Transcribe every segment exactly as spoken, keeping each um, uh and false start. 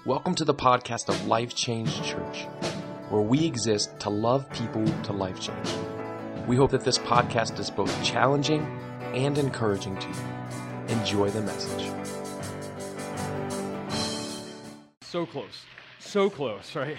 Welcome to the podcast of Life Change Church, where we exist to love people to life change. We hope that this podcast is both challenging and encouraging to you. Enjoy the message. So close, so close, right?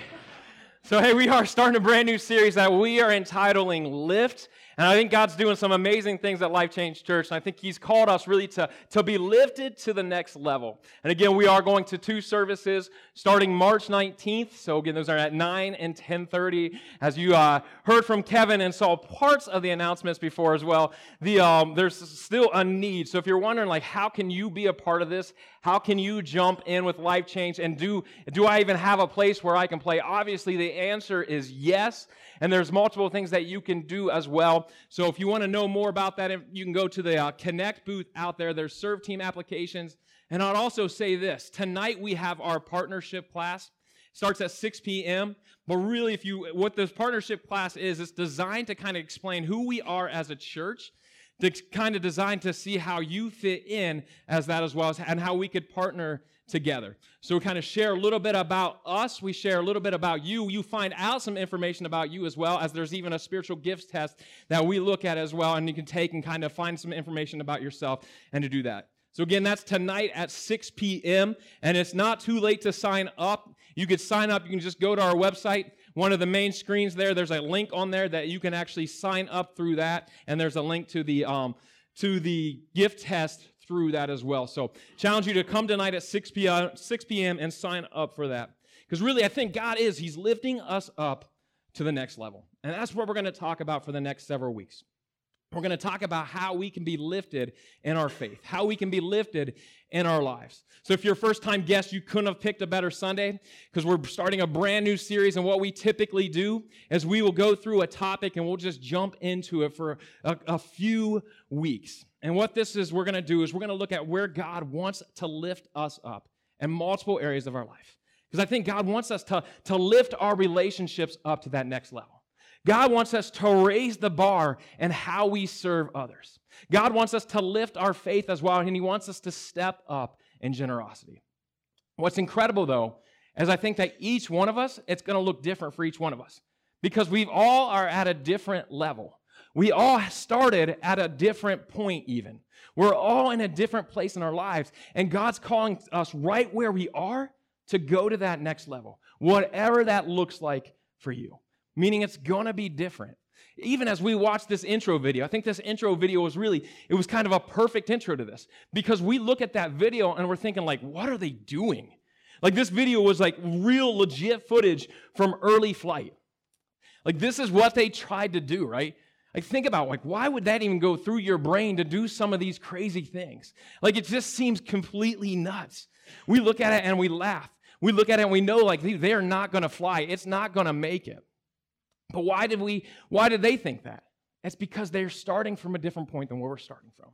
So hey, we are starting a brand new series that we are entitling Lift. And I think God's doing some amazing things at Life Change Church. And I think He's called us really to, to be lifted to the next level. And again, we are going to two services starting March nineteenth. So again, those are at nine and ten thirty. As you uh, heard from Kevin and saw parts of the announcements before as well, the um, there's still a need. So if you're wondering, like, how can you be a part of this? How can you jump in with Life Change? And do, do I even have a place where I can play? Obviously, the answer is yes. And there's multiple things that you can do as well. So if you want to know more about that, you can go to the uh, Connect booth out there. There's serve team applications. And I'd also say this. Tonight we have our partnership class. It starts at six p.m. But really, if you what this partnership class is, it's designed to kind of explain who we are as a church. It's kind of designed to see how you fit in as that as well, as, and how we could partner together. So we kind of share a little bit about us. We share a little bit about you. You find out some information about you as well, as there's even a spiritual gifts test that we look at as well, and you can take and kind of find some information about yourself and to do that. So again, that's tonight at six p.m., and it's not too late to sign up. You could sign up. You can just go to our website. One of the main screens there, there's a link on there that you can actually sign up through that, and there's a link to the um, to the gift test through that as well. So challenge you to come tonight at six p.m. and sign up for that. Because really, I think God is, He's lifting us up to the next level. And that's what we're going to talk about for the next several weeks. We're going to talk about how we can be lifted in our faith, how we can be lifted in our lives. So if you're a first-time guest, you couldn't have picked a better Sunday, because we're starting a brand new series, and what we typically do is we will go through a topic and we'll just jump into it for a, a few weeks. And what this is we're going to do is we're going to look at where God wants to lift us up in multiple areas of our life. Because I think God wants us to, to lift our relationships up to that next level. God wants us to raise the bar in how we serve others. God wants us to lift our faith as well, and He wants us to step up in generosity. What's incredible, though, is I think that each one of us, it's going to look different for each one of us, because we all are at a different level. We all started at a different point even. We're all in a different place in our lives, and God's calling us right where we are to go to that next level, whatever that looks like for you. Meaning it's going to be different. Even as we watch this intro video, I think this intro video was really, it was kind of a perfect intro to this, because we look at that video and we're thinking, like, what are they doing? Like, this video was like real legit footage from early flight. Like, this is what they tried to do, right? Like, think about, like, why would that even go through your brain to do some of these crazy things? Like, it just seems completely nuts. We look at it and we laugh. We look at it and we know, like, they're not going to fly. It's not going to make it. But why did we, why did they think that? It's because they're starting from a different point than where we're starting from.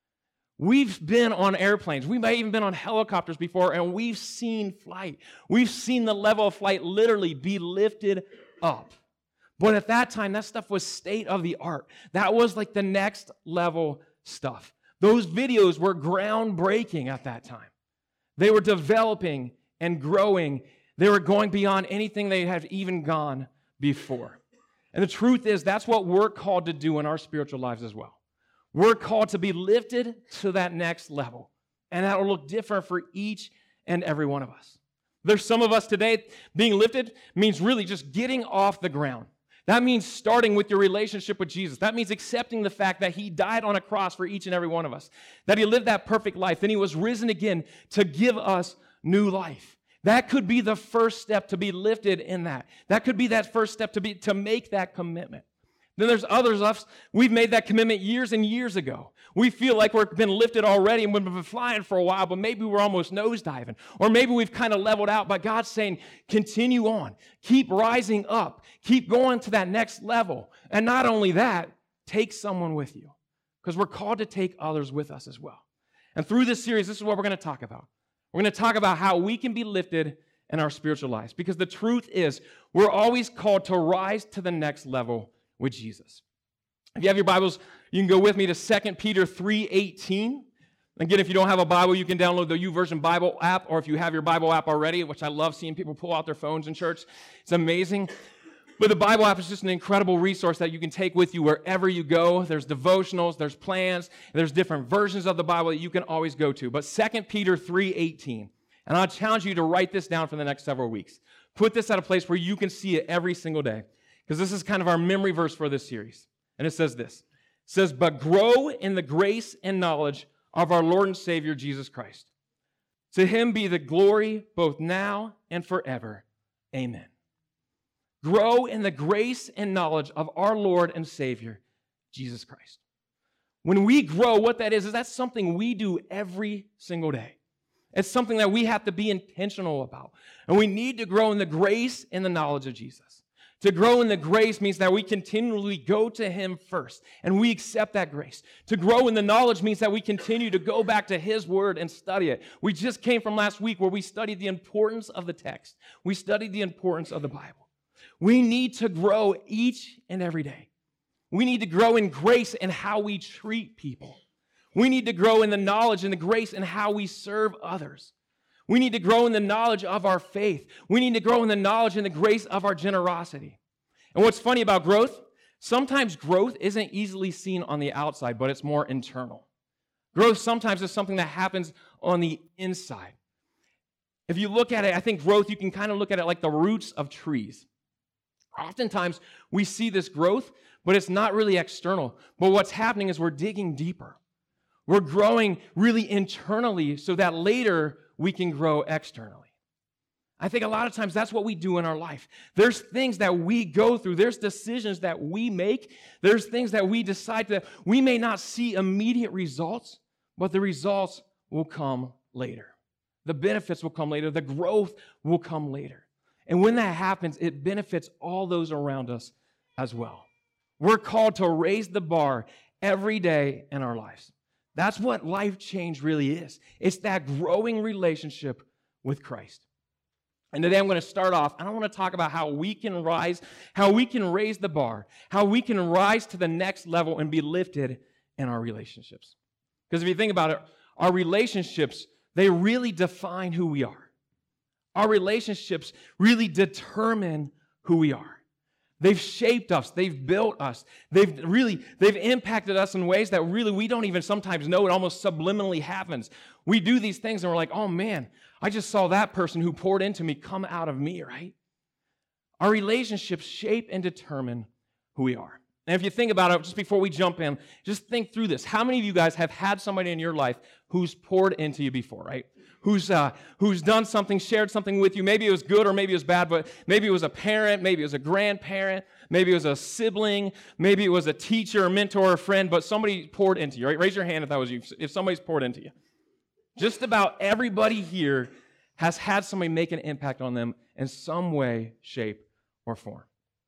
We've been on airplanes. We may even been on helicopters before, and we've seen flight. We've seen the level of flight literally be lifted up. But at that time, that stuff was state of the art. That was like the next level stuff. Those videos were groundbreaking at that time. They were developing and growing. They were going beyond anything they had even gone before. And the truth is, that's what we're called to do in our spiritual lives as well. We're called to be lifted to that next level. And that will look different for each and every one of us. There's some of us today, being lifted means really just getting off the ground. That means starting with your relationship with Jesus. That means accepting the fact that He died on a cross for each and every one of us. That He lived that perfect life. Then He was risen again to give us new life. That could be the first step to be lifted in that. That could be that first step to be to make that commitment. Then there's others of us, we've made that commitment years and years ago. We feel like we've been lifted already and we've been flying for a while, but maybe we're almost nosediving. Or maybe we've kind of leveled out, but God's saying, continue on. Keep rising up. Keep going to that next level. And not only that, take someone with you. Because we're called to take others with us as well. And through this series, this is what we're going to talk about. We're going to talk about how we can be lifted in our spiritual lives. Because the truth is, we're always called to rise to the next level with Jesus. If you have your Bibles, you can go with me to Second Peter three eighteen. Again, if you don't have a Bible, you can download the YouVersion Bible app, or if you have your Bible app already, which I love seeing people pull out their phones in church. It's amazing. But the Bible app is just an incredible resource that you can take with you wherever you go. There's devotionals, there's plans, there's different versions of the Bible that you can always go to. But Second Peter three eighteen, and I'll challenge you to write this down for the next several weeks. Put this at a place where you can see it every single day, because this is kind of our memory verse for this series. And it says this. It says, "But grow in the grace and knowledge of our Lord and Savior, Jesus Christ. To him be the glory both now and forever. Amen." Grow in the grace and knowledge of our Lord and Savior, Jesus Christ. When we grow, what that is, is that's something we do every single day. It's something that we have to be intentional about. And we need to grow in the grace and the knowledge of Jesus. To grow in the grace means that we continually go to him first, and we accept that grace. To grow in the knowledge means that we continue to go back to his word and study it. We just came from last week where we studied the importance of the text. We studied the importance of the Bible. We need to grow each and every day. We need to grow in grace in how we treat people. We need to grow in the knowledge and the grace in how we serve others. We need to grow in the knowledge of our faith. We need to grow in the knowledge and the grace of our generosity. And what's funny about growth, sometimes growth isn't easily seen on the outside, but it's more internal. Growth sometimes is something that happens on the inside. If you look at it, I think growth, you can kind of look at it like the roots of trees. Oftentimes, we see this growth, but it's not really external. But what's happening is we're digging deeper. We're growing really internally so that later we can grow externally. I think a lot of times that's what we do in our life. There's things that we go through. There's decisions that we make. There's things that we decide that we may not see immediate results, but the results will come later. The benefits will come later. The growth will come later. And when that happens, it benefits all those around us as well. We're called to raise the bar every day in our lives. That's what life change really is. It's that growing relationship with Christ. And today I'm going to start off, and I want to talk about how we can rise, how we can raise the bar, how we can rise to the next level and be lifted in our relationships. Because if you think about it, our relationships, they really define who we are. Our relationships really determine who we are. They've shaped us. They've built us. They've really, they've impacted us in ways that really we don't even sometimes know. It almost subliminally happens. We do these things and we're like, oh man, I just saw that person who poured into me come out of me, right? Our relationships shape and determine who we are. And if you think about it, just before we jump in, just think through this. How many of you guys have had somebody in your life who's poured into you before, right? Who's uh, who's done something, shared something with you. Maybe it was good or maybe it was bad, but maybe it was a parent, maybe it was a grandparent, maybe it was a sibling, maybe it was a teacher, a mentor, a friend, but somebody poured into you, right? Raise your hand if that was you, if somebody's poured into you. Just about everybody here has had somebody make an impact on them in some way, shape, or form.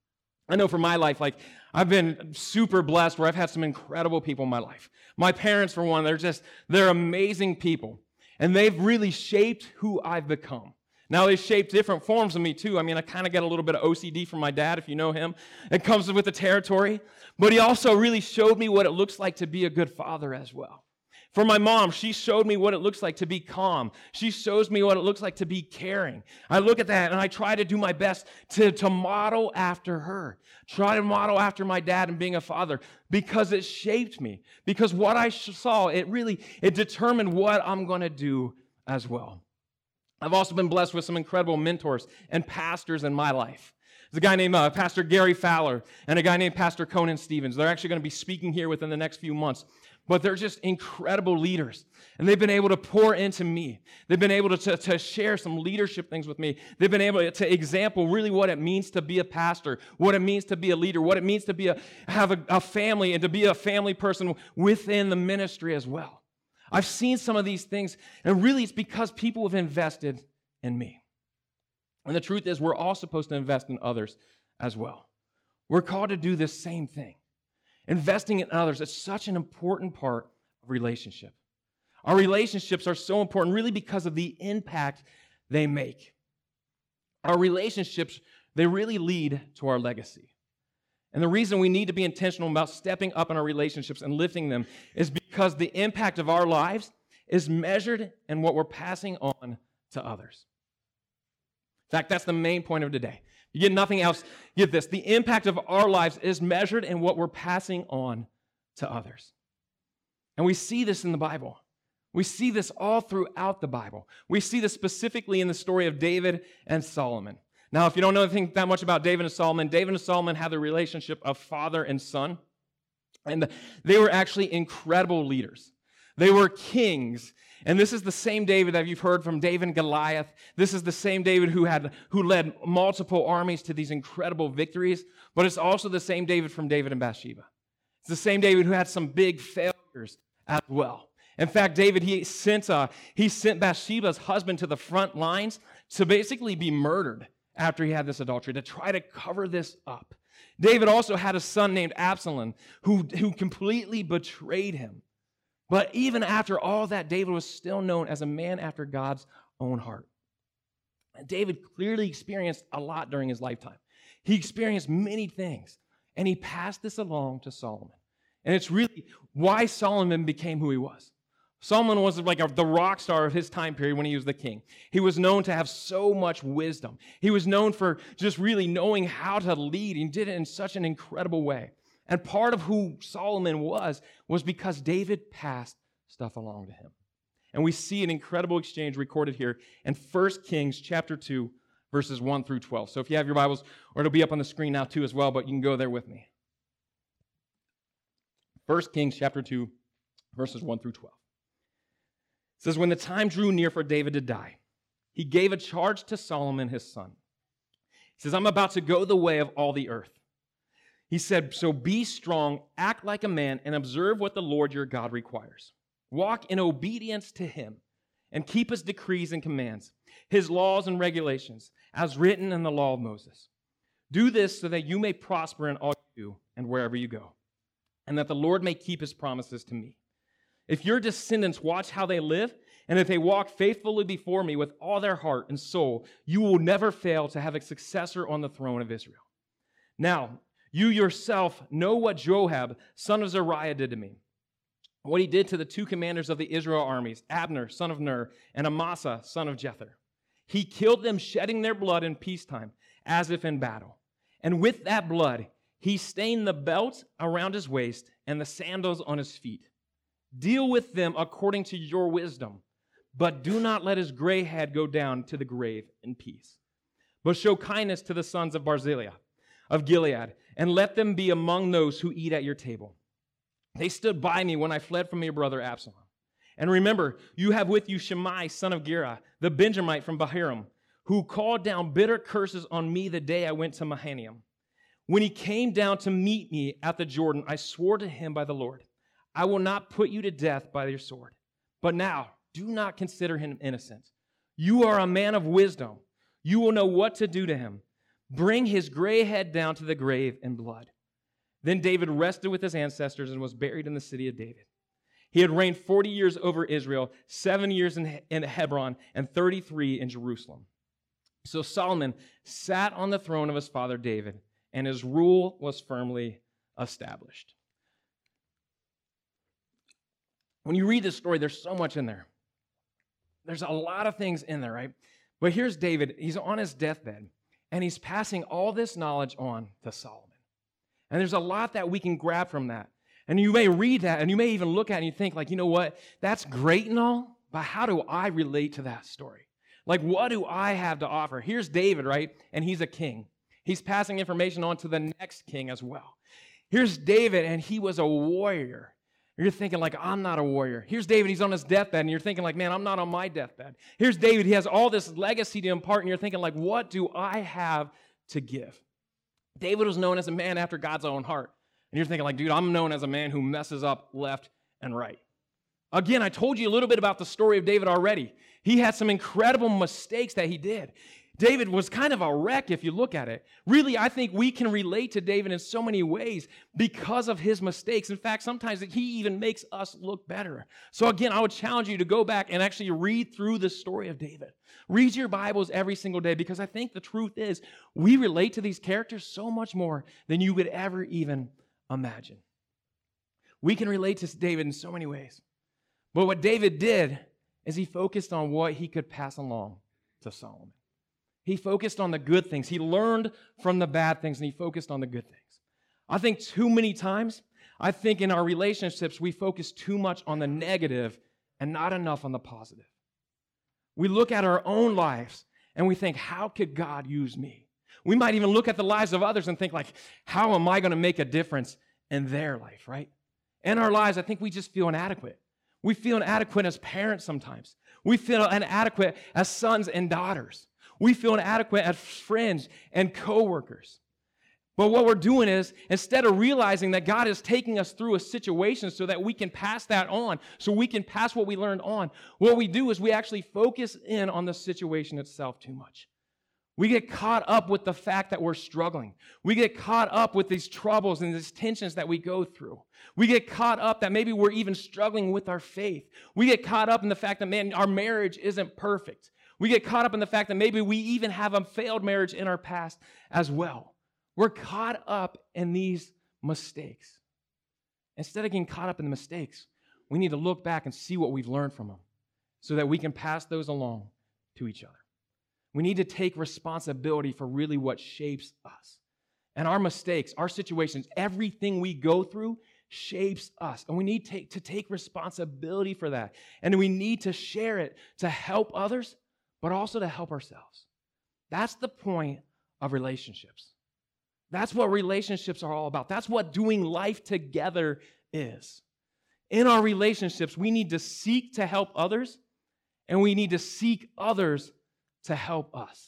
I know for my life, like, I've been super blessed where I've had some incredible people in my life. My parents, for one, they're just, they're amazing people. And they've really shaped who I've become. Now, they've shaped different forms of me, too. I mean, I kind of get a little bit of O C D from my dad, if you know him. It comes with the territory. But he also really showed me what it looks like to be a good father as well. For my mom, she showed me what it looks like to be calm. She shows me what it looks like to be caring. I look at that and I try to do my best to, to model after her. Try to model after my dad in being a father because it shaped me. Because what I saw, it really, it determined what I'm going to do as well. I've also been blessed with some incredible mentors and pastors in my life. There's a guy named uh, Pastor Gary Fowler and a guy named Pastor Conan Stevens. They're actually going to be speaking here within the next few months. But they're just incredible leaders. And they've been able to pour into me. They've been able to, to, to share some leadership things with me. They've been able to example really what it means to be a pastor, what it means to be a leader, what it means to be a, have a, a family and to be a family person within the ministry as well. I've seen some of these things, and really it's because people have invested in me. And the truth is, we're all supposed to invest in others as well. We're called to do this same thing. Investing in others is such an important part of relationship. Our relationships are so important really because of the impact they make. Our relationships, they really lead to our legacy. And the reason we need to be intentional about stepping up in our relationships and lifting them is because the impact of our lives is measured in what we're passing on to others. In fact, that's the main point of today. You get nothing else, get this. The impact of our lives is measured in what we're passing on to others. And we see this in the Bible. We see this all throughout the Bible. We see this specifically in the story of David and Solomon. Now, if you don't know anything that much about David and Solomon, David and Solomon had the relationship of father and son. And they were actually incredible leaders. They were kings. And this is the same David that you've heard from David and Goliath. This is the same David who had who led multiple armies to these incredible victories. But it's also the same David from David and Bathsheba. It's the same David who had some big failures as well. In fact, David, he sent, uh, he sent Bathsheba's husband to the front lines to basically be murdered after he had this adultery, to try to cover this up. David also had a son named Absalom who, who completely betrayed him. But even after all that, David was still known as a man after God's own heart. And David clearly experienced a lot during his lifetime. He experienced many things, and he passed this along to Solomon. And it's really why Solomon became who he was. Solomon was like a, the rock star of his time period when he was the king. He was known to have so much wisdom. He was known for just really knowing how to lead, and did it in such an incredible way. And part of who Solomon was, was because David passed stuff along to him. And we see an incredible exchange recorded here in First Kings chapter two, verses one through twelve. So if you have your Bibles, or it'll be up on the screen now too as well, but you can go there with me. First Kings chapter two, verses one through twelve. It says, when the time drew near for David to die, he gave a charge to Solomon his son. He says, I'm about to go the way of all the earth. He said, so be strong, act like a man, and observe what the Lord your God requires. Walk in obedience to him, and keep his decrees and commands, his laws and regulations, as written in the law of Moses. Do this so that you may prosper in all you do and wherever you go, and that the Lord may keep his promises to me. If your descendants watch how they live, and if they walk faithfully before me with all their heart and soul, you will never fail to have a successor on the throne of Israel. Now, you yourself know what Joab, son of Zeruiah, did to me, what he did to the two commanders of the Israel armies, Abner, son of Ner, and Amasa, son of Jether. He killed them, shedding their blood in peacetime, as if in battle. And with that blood, he stained the belt around his waist and the sandals on his feet. Deal with them according to your wisdom, but do not let his gray head go down to the grave in peace. But show kindness to the sons of Barzillai, of Gilead, and let them be among those who eat at your table. They stood by me when I fled from your brother Absalom. And remember, you have with you Shimei, son of Gera, the Benjamite from Bahurim, who called down bitter curses on me the day I went to Mahanaim. When he came down to meet me at the Jordan, I swore to him by the Lord, I will not put you to death by your sword. But now, do not consider him innocent. You are a man of wisdom. You will know what to do to him. Bring his gray head down to the grave in blood. Then David rested with his ancestors and was buried in the city of David. He had reigned forty years over Israel, seven years in, in Hebron, and thirty-three in Jerusalem. So Solomon sat on the throne of his father David, and his rule was firmly established. When you read this story, there's so much in there. There's a lot of things in there, right? But here's David. He's on his deathbed, and he's passing all this knowledge on to Solomon. And there's a lot that we can grab from that. And you may read that, and you may even look at it and you think, like, you know what? That's great and all, but how do I relate to that story? Like, what do I have to offer? Here's David, right? And he's a king. He's passing information on to the next king as well. Here's David, and he was a warrior. You're thinking like, I'm not a warrior. Here's David, he's on his deathbed, and you're thinking like, man, I'm not on my deathbed. Here's David, he has all this legacy to impart, and you're thinking like, what do I have to give? David was known as a man after God's own heart. And you're thinking like, dude, I'm known as a man who messes up left and right. Again, I told you a little bit about the story of David already. He had some incredible mistakes that he did. David was kind of a wreck if you look at it. Really, I think we can relate to David in so many ways because of his mistakes. In fact, sometimes he even makes us look better. So again, I would challenge you to go back and actually read through the story of David. Read your Bibles every single day, because I think the truth is we relate to these characters so much more than you would ever even imagine. We can relate to David in so many ways. But what David did is he focused on what he could pass along to Solomon. He focused on the good things. He learned from the bad things, and he focused on the good things. I think too many times, I think in our relationships, we focus too much on the negative and not enough on the positive. We look at our own lives, and we think, how could God use me? We might even look at the lives of others and think, like, how am I going to make a difference in their life, right? In our lives, I think we just feel inadequate. We feel inadequate as parents sometimes. We feel inadequate as sons and daughters. We feel inadequate as friends and coworkers. But what we're doing is, instead of realizing that God is taking us through a situation so that we can pass that on, so we can pass what we learned on, what we do is we actually focus in on the situation itself too much. We get caught up with the fact that we're struggling. We get caught up with these troubles and these tensions that we go through. We get caught up that maybe we're even struggling with our faith. We get caught up in the fact that, man, our marriage isn't perfect. We get caught up in the fact that maybe we even have a failed marriage in our past as well. We're caught up in these mistakes. Instead of getting caught up in the mistakes, we need to look back and see what we've learned from them so that we can pass those along to each other. We need to take responsibility for really what shapes us. And our mistakes, our situations, everything we go through shapes us. And we need to, to take responsibility for that. And we need to share it to help others, but also to help ourselves. That's the point of relationships. That's what relationships are all about. That's what doing life together is. In our relationships, we need to seek to help others, and we need to seek others to help us.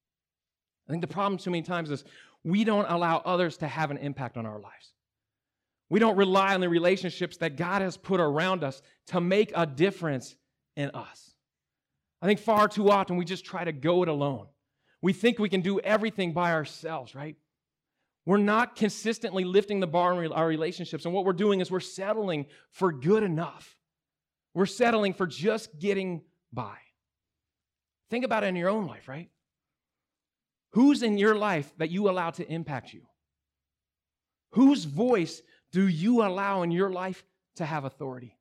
I think the problem too many times is we don't allow others to have an impact on our lives. We don't rely on the relationships that God has put around us to make a difference in us. I think far too often we just try to go it alone. We think we can do everything by ourselves, right? We're not consistently lifting the bar in our relationships, and what we're doing is we're settling for good enough. We're settling for just getting by. Think about it in your own life, right? Who's in your life that you allow to impact you? Whose voice do you allow in your life to have authority?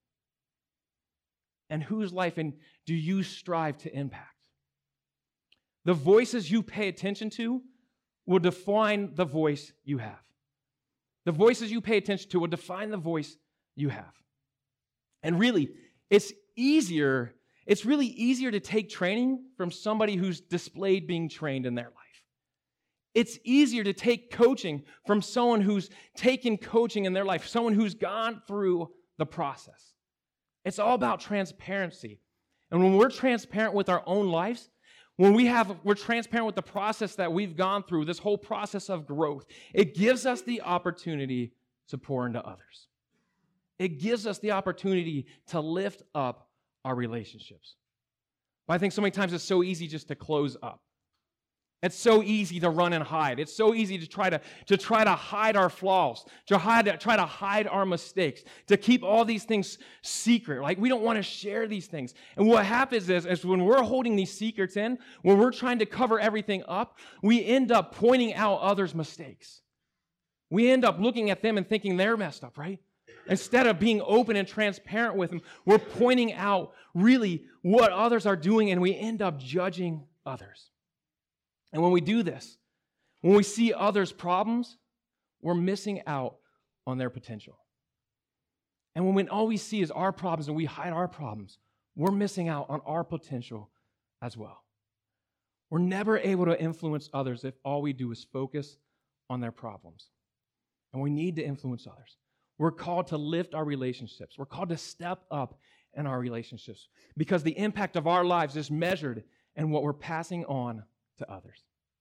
And whose life in do you strive to impact? The voices you pay attention to will define the voice you have. The voices you pay attention to will define the voice you have. And really, it's easier, it's really easier to take training from somebody who's displayed being trained in their life. It's easier to take coaching from someone who's taken coaching in their life, someone who's gone through the process. It's all about transparency. And when we're transparent with our own lives, when we have, we're transparent with the process that we've gone through, this whole process of growth, it gives us the opportunity to pour into others. It gives us the opportunity to lift up our relationships. But I think so many times it's so easy just to close up. It's so easy to run and hide. It's so easy to try to, to try to hide our flaws, to hide, to try to hide our mistakes, to keep all these things secret. Like, we don't want to share these things. And what happens is, is when we're holding these secrets in, when we're trying to cover everything up, we end up pointing out others' mistakes. We end up looking at them and thinking they're messed up, right? Instead of being open and transparent with them, we're pointing out really what others are doing, and we end up judging others. And when we do this, when we see others' problems, we're missing out on their potential. And when we, all we see is our problems and we hide our problems, we're missing out on our potential as well. We're never able to influence others if all we do is focus on their problems. And we need to influence others. We're called to lift our relationships. We're called to step up in our relationships because the impact of our lives is measured in what we're passing on to others.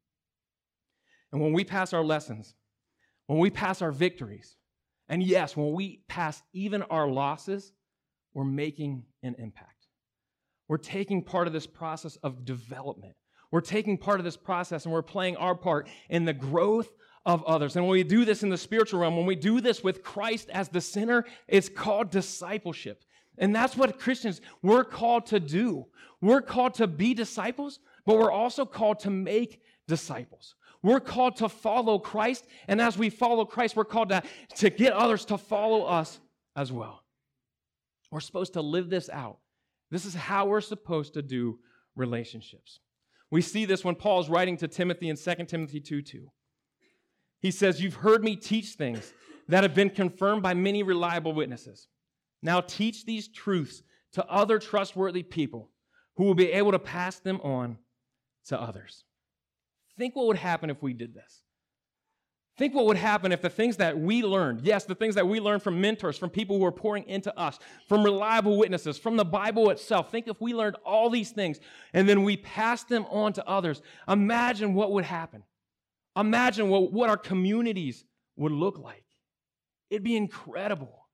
And when we pass our lessons, when we pass our victories, and yes, when we pass even our losses, we're making an impact. We're taking part of this process of development. We're taking part of this process and we're playing our part in the growth of others. And when we do this in the spiritual realm, when we do this with Christ as the center, it's called discipleship. And that's what Christians, we're called to do. We're called to be disciples, but we're also called to make disciples. We're called to follow Christ, and as we follow Christ, we're called to, to get others to follow us as well. We're supposed to live this out. This is how we're supposed to do relationships. We see this when Paul's writing to Timothy in Second Timothy two two. He says, "You've heard me teach things that have been confirmed by many reliable witnesses. Now teach these truths to other trustworthy people who will be able to pass them on to others." Think what would happen if we did this. Think what would happen if the things that we learned, yes, the things that we learned from mentors, from people who are pouring into us, from reliable witnesses, from the Bible itself, think if we learned all these things and then we passed them on to others. Imagine what would happen. Imagine what, what our communities would look like. It'd be incredible.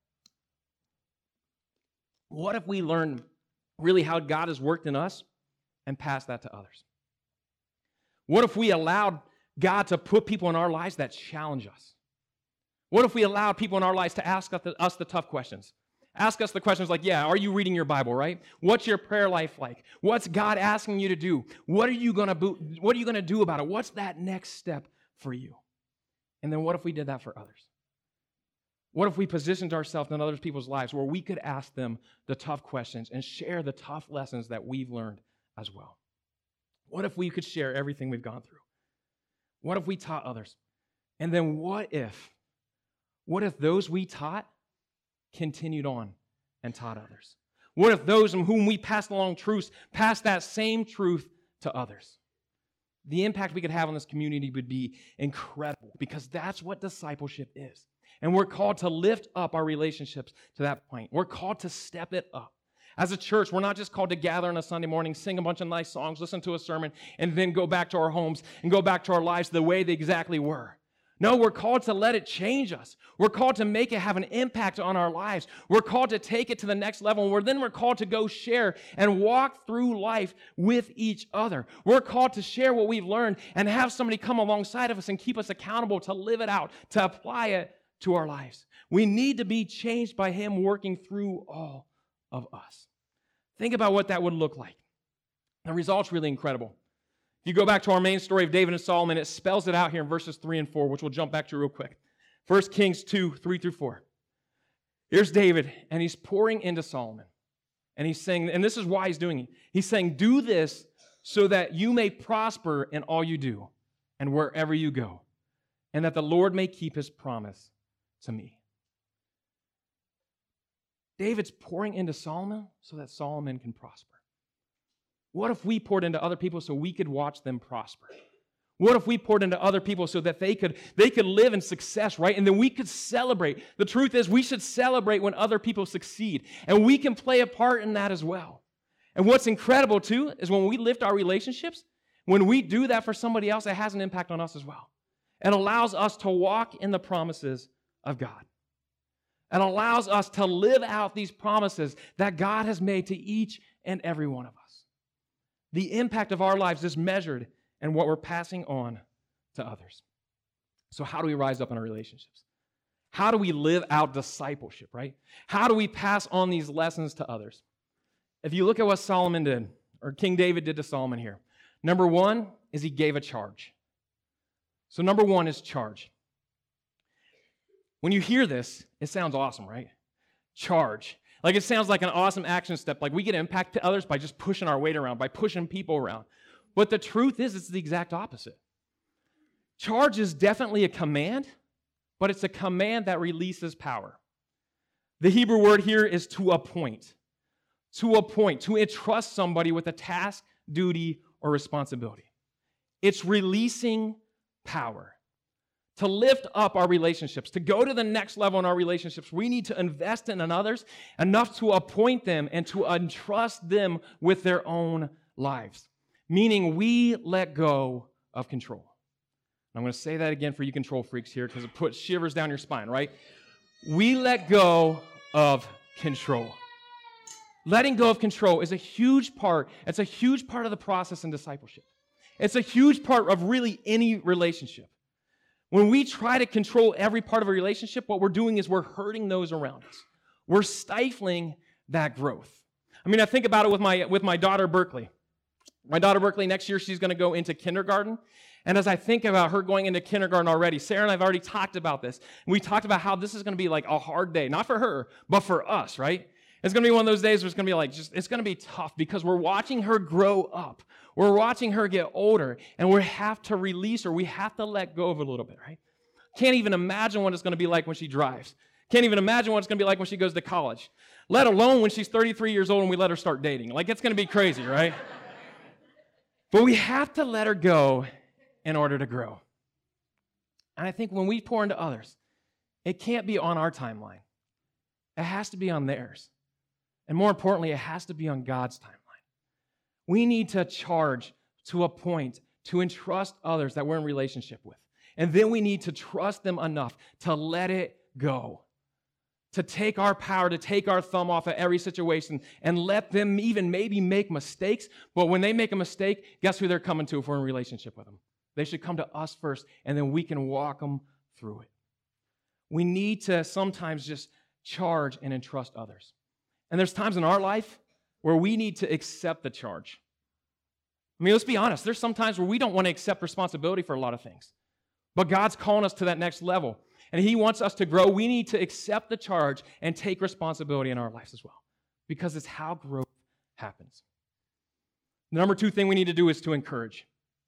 What if we learned really how God has worked in us and passed that to others? What if we allowed God to put people in our lives that challenge us? What if we allowed people in our lives to ask us the, us the tough questions? Ask us the questions like, yeah, are you reading your Bible, right? What's your prayer life like? What's God asking you to do? What are you gonna bo- what are you gonna do about it? What's that next step for you? And then what if we did that for others? What if we positioned ourselves in other people's lives where we could ask them the tough questions and share the tough lessons that we've learned as well? What if we could share everything we've gone through? What if we taught others? And then what if, what if those we taught continued on and taught others? What if those whom we passed along truths passed that same truth to others? The impact we could have on this community would be incredible, because that's what discipleship is. And we're called to lift up our relationships to that point. We're called to step it up. As a church, we're not just called to gather on a Sunday morning, sing a bunch of nice songs, listen to a sermon, and then go back to our homes and go back to our lives the way they exactly were. No, we're called to let it change us. We're called to make it have an impact on our lives. We're called to take it to the next level. And we're, then we're called to go share and walk through life with each other. We're called to share what we've learned and have somebody come alongside of us and keep us accountable to live it out, to apply it to our lives. We need to be changed by Him working through all of us. Think about what that would look like. The result's really incredible. If you go back to our main story of David and Solomon, it spells it out here in verses three and four, which we'll jump back to real quick. First Kings two, three through four. Here's David, and he's pouring into Solomon. And he's saying, and this is why he's doing it. He's saying, do this so that you may prosper in all you do and wherever you go, and that the Lord may keep His promise to me. David's pouring into Solomon so that Solomon can prosper. What if we poured into other people so we could watch them prosper? What if we poured into other people so that they could, they could live in success, right? And then we could celebrate. The truth is, we should celebrate when other people succeed. And we can play a part in that as well. And what's incredible, too, is when we lift our relationships, when we do that for somebody else, it has an impact on us as well. It allows us to walk in the promises of God. It allows us to live out these promises that God has made to each and every one of us. The impact of our lives is measured in what we're passing on to others. So how do we rise up in our relationships? How do we live out discipleship, right? How do we pass on these lessons to others? If you look at what Solomon did, or King David did to Solomon here, number one is he gave a charge. So number one is charge. When you hear this, it sounds awesome, right? Charge. Like, it sounds like an awesome action step. Like, we get impact to others by just pushing our weight around, by pushing people around. But the truth is, it's the exact opposite. Charge is definitely a command, but it's a command that releases power. The Hebrew word here is to appoint. To appoint, to entrust somebody with a task, duty, or responsibility. It's releasing power. To lift up our relationships, to go to the next level in our relationships, we need to invest in others enough to appoint them and to entrust them with their own lives. Meaning we let go of control. I'm going to say that again for you control freaks here because it puts shivers down your spine, right? We let go of control. Letting go of control is a huge part, it's a huge part of the process in discipleship. It's a huge part of really any relationship. When we try to control every part of a relationship, what we're doing is we're hurting those around us. We're stifling that growth. I mean, I think about it with my, with my daughter, Berkeley. My daughter, Berkeley, next year, she's going to go into kindergarten. And as I think about her going into kindergarten already, Sarah and I have already talked about this. And we talked about how this is going to be like a hard day, not for her, but for us, right? It's going to be one of those days where it's going to be like, just, it's going to be tough because we're watching her grow up. We're watching her get older, and we have to release her. We have to let go of it a little bit, right? Can't even imagine what it's going to be like when she drives. Can't even imagine what it's going to be like when she goes to college, let alone when she's thirty-three years old and we let her start dating. Like, it's going to be crazy, right? But we have to let her go in order to grow. And I think when we pour into others, it can't be on our timeline. It has to be on theirs. And more importantly, it has to be on God's timeline. We need to charge to a point to entrust others that we're in relationship with. And then we need to trust them enough to let it go. To take our power, to take our thumb off of every situation and let them even maybe make mistakes. But when they make a mistake, guess who they're coming to if we're in a relationship with them? They should come to us first, and then we can walk them through it. We need to sometimes just charge and entrust others. And there's times in our life where we need to accept the charge. I mean, let's be honest. There's some times where we don't want to accept responsibility for a lot of things. But God's calling us to that next level. And He wants us to grow. We need to accept the charge and take responsibility in our lives as well. Because it's how growth happens. The number two thing we need to do is to encourage.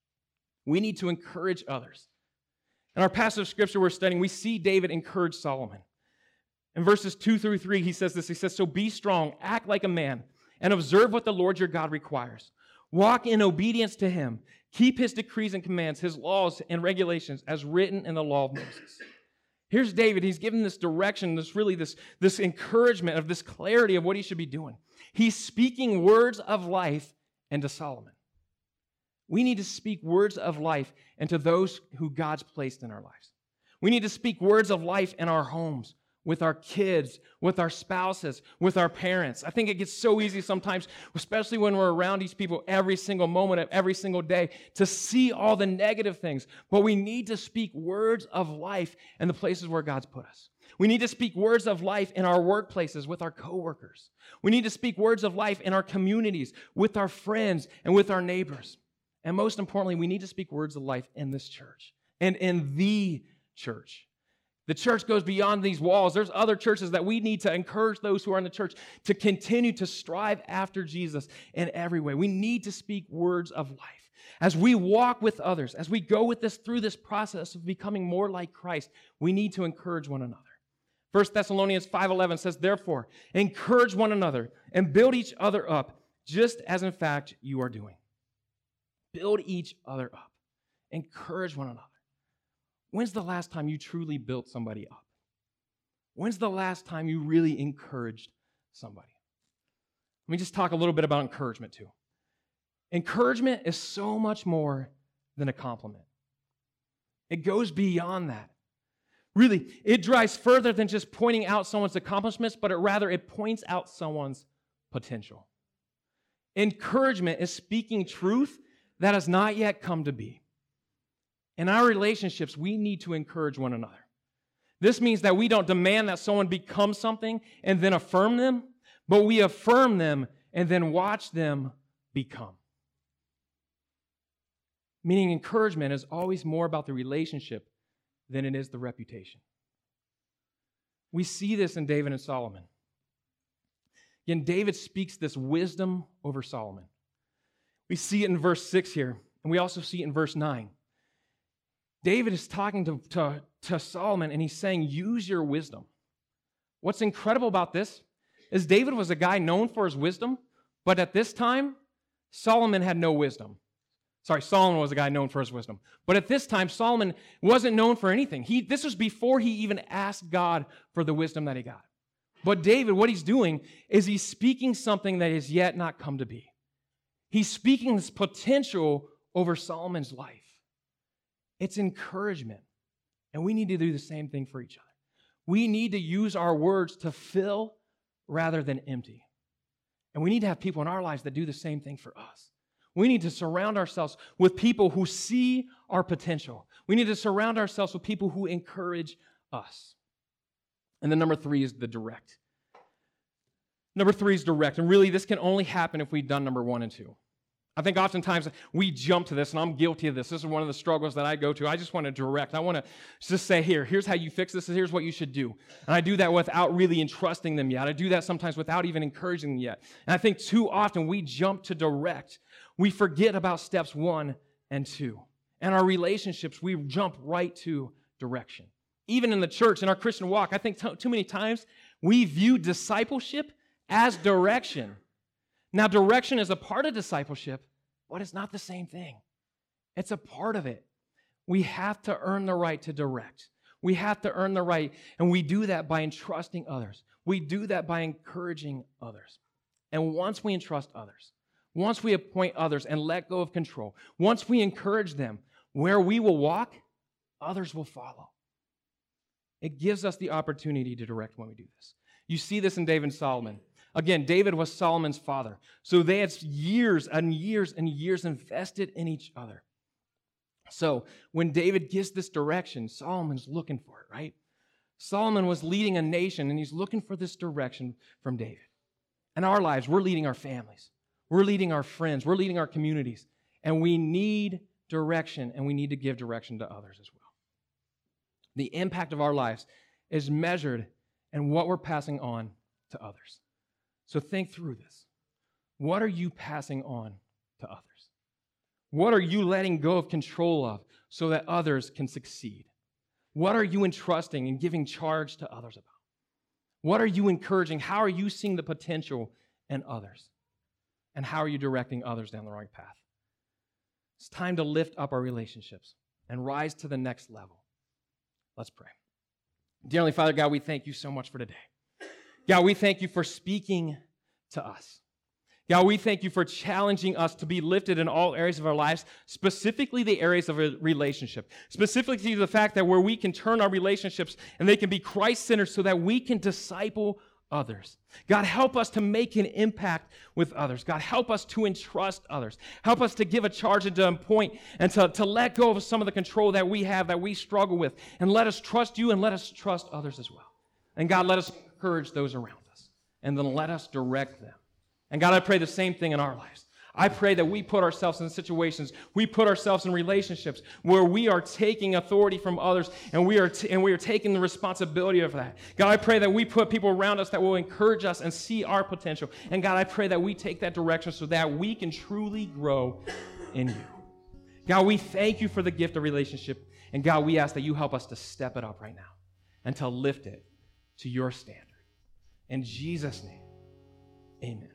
We need to encourage others. In our passage of Scripture we're studying, we see David encourage Solomon. In verses two through three, he says this. He says, "So be strong, act like a man, and observe what the Lord your God requires. Walk in obedience to Him. Keep His decrees and commands, His laws and regulations as written in the law of Moses." Here's David. He's given this direction, this really this, this encouragement of this clarity of what he should be doing. He's speaking words of life into Solomon. We need to speak words of life into those who God's placed in our lives. We need to speak words of life in our homes, with our kids, with our spouses, with our parents. I think it gets so easy sometimes, especially when we're around these people every single moment of every single day, to see all the negative things. But we need to speak words of life in the places where God's put us. We need to speak words of life in our workplaces with our coworkers. We need to speak words of life in our communities, with our friends, and with our neighbors. And most importantly, we need to speak words of life in this church and in the church. The church goes beyond these walls. There's other churches that we need to encourage those who are in the church to continue to strive after Jesus in every way. We need to speak words of life. As we walk with others, as we go with this through this process of becoming more like Christ, we need to encourage one another. First Thessalonians five eleven says, "Therefore, encourage one another and build each other up, just as in fact you are doing." Build each other up. Encourage one another. When's the last time you truly built somebody up? When's the last time you really encouraged somebody? Let me just talk a little bit about encouragement too. Encouragement is so much more than a compliment. It goes beyond that. Really, it drives further than just pointing out someone's accomplishments, but it rather it points out someone's potential. Encouragement is speaking truth that has not yet come to be. In our relationships, we need to encourage one another. This means that we don't demand that someone become something and then affirm them, but we affirm them and then watch them become. Meaning encouragement is always more about the relationship than it is the reputation. We see this in David and Solomon. Again, David speaks this wisdom over Solomon. We see it in verse six here, and we also see it in verse nine. David is talking to, to, to Solomon, and he's saying, use your wisdom. What's incredible about this is David was a guy known for his wisdom, but at this time, Solomon had no wisdom. Sorry, Solomon was a guy known for his wisdom. But at this time, Solomon wasn't known for anything. He, this was before he even asked God for the wisdom that he got. But David, what he's doing is he's speaking something that has yet not come to be. He's speaking this potential over Solomon's life. It's encouragement. And we need to do the same thing for each other. We need to use our words to fill rather than empty. And we need to have people in our lives that do the same thing for us. We need to surround ourselves with people who see our potential. We need to surround ourselves with people who encourage us. And then number three is the direct. Number three is direct. And really, this can only happen if we've done number one and two. I think oftentimes we jump to this, and I'm guilty of this. This is one of the struggles that I go to. I just want to direct. I want to just say, here, here's how you fix this, and here's what you should do. And I do that without really entrusting them yet. I do that sometimes without even encouraging them yet. And I think too often we jump to direct. We forget about steps one and two. And our relationships, we jump right to direction. Even in the church, in our Christian walk, I think t- too many times we view discipleship as direction. Now, direction is a part of discipleship, but it's not the same thing. It's a part of it. We have to earn the right to direct. We have to earn the right, and we do that by entrusting others. We do that by encouraging others. And once we entrust others, once we appoint others and let go of control, once we encourage them, where we will walk, others will follow. It gives us the opportunity to direct when we do this. You see this in David and Solomon. Again, David was Solomon's father. So they had years and years and years invested in each other. So when David gives this direction, Solomon's looking for it, right? Solomon was leading a nation, and he's looking for this direction from David. In our lives, we're leading our families. We're leading our friends. We're leading our communities. And we need direction, and we need to give direction to others as well. The impact of our lives is measured in what we're passing on to others. So think through this. What are you passing on to others? What are you letting go of control of so that others can succeed? What are you entrusting and giving charge to others about? What are you encouraging? How are you seeing the potential in others? And how are you directing others down the right path? It's time to lift up our relationships and rise to the next level. Let's pray. Dear Heavenly Father, God, we thank you so much for today. God, we thank you for speaking to us. God, we thank you for challenging us to be lifted in all areas of our lives, specifically the areas of a relationship, specifically the fact that where we can turn our relationships and they can be Christ-centered so that we can disciple others. God, help us to make an impact with others. God, help us to entrust others. Help us to give a charge and to appoint and to, to let go of some of the control that we have, that we struggle with. And let us trust you and let us trust others as well. And God, let us encourage those around us. And then let us direct them. And God, I pray the same thing in our lives. I pray that we put ourselves in situations, we put ourselves in relationships where we are taking authority from others and we are t- and we are taking the responsibility of that. God, I pray that we put people around us that will encourage us and see our potential. And God, I pray that we take that direction so that we can truly grow in you. God, we thank you for the gift of relationship. And God, we ask that you help us to step it up right now and to lift it to your standard. In Jesus' name, amen.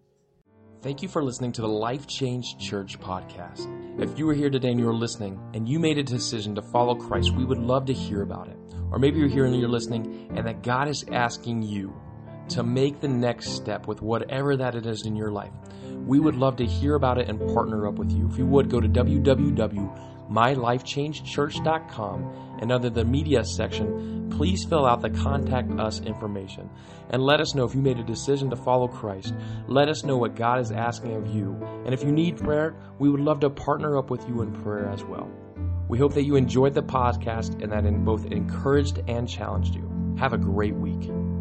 Thank you for listening to the Life Change Church podcast. If you were here today and you were listening and you made a decision to follow Christ, we would love to hear about it. Or maybe you're here and you're listening and that God is asking you to make the next step with whatever that it is in your life. We would love to hear about it and partner up with you. If you would, go to w w w dot my life change church dot com and under the media section, please fill out the contact us information and let us know if you made a decision to follow Christ. Let us know what God is asking of you. And if you need prayer, we would love to partner up with you in prayer as well. We hope that you enjoyed the podcast and that it both encouraged and challenged you. Have a great week.